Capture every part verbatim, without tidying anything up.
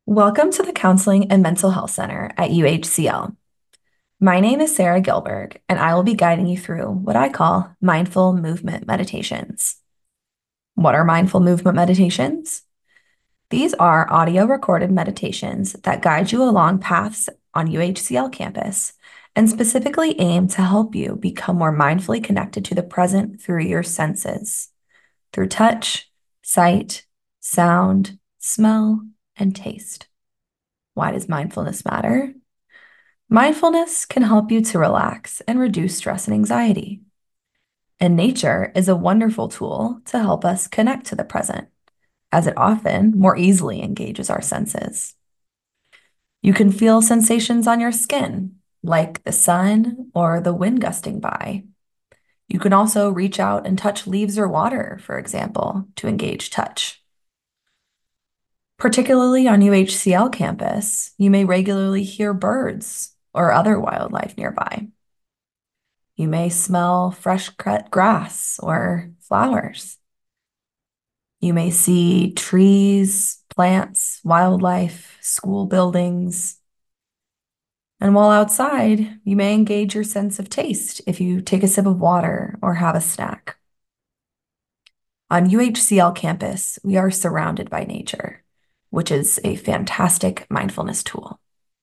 Welcome to the Counseling and Mental Health Center at U H C L. My name is Sarah Gilberg, and I will be guiding you through what I call mindful movement meditations. What are mindful movement meditations? These are audio recorded meditations that guide you along paths on U H C L campus and specifically aim to help you become more mindfully connected to the present through your senses, through touch, sight, sound, smell, and taste. Why does mindfulness matter? Mindfulness can help you to relax and reduce stress and anxiety. And nature is a wonderful tool to help us connect to the present, as it often more easily engages our senses. You can feel sensations on your skin, like the sun or the wind gusting by. You can also reach out and touch leaves or water, for example, to engage touch. Particularly on U H C L campus, you may regularly hear birds or other wildlife nearby. You may smell fresh cut grass or flowers. You may see trees, plants, wildlife, school buildings. And while outside, you may engage your sense of taste if you take a sip of water or have a snack. On U H C L campus, we are surrounded by nature, which is a fantastic mindfulness tool.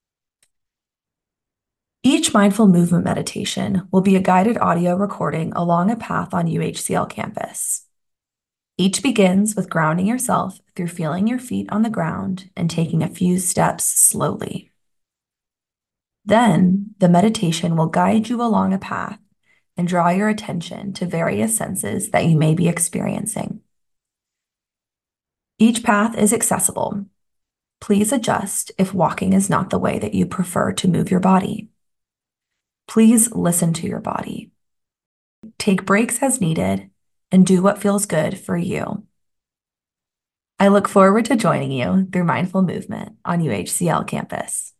Each mindful movement meditation will be a guided audio recording along a path on U H C L campus. Each begins with grounding yourself through feeling your feet on the ground and taking a few steps slowly. Then, the meditation will guide you along a path and draw your attention to various senses that you may be experiencing. Each path is accessible. Please adjust if walking is not the way that you prefer to move your body. Please listen to your body. Take breaks as needed and do what feels good for you. I look forward to joining you through mindful movement on U H C L campus.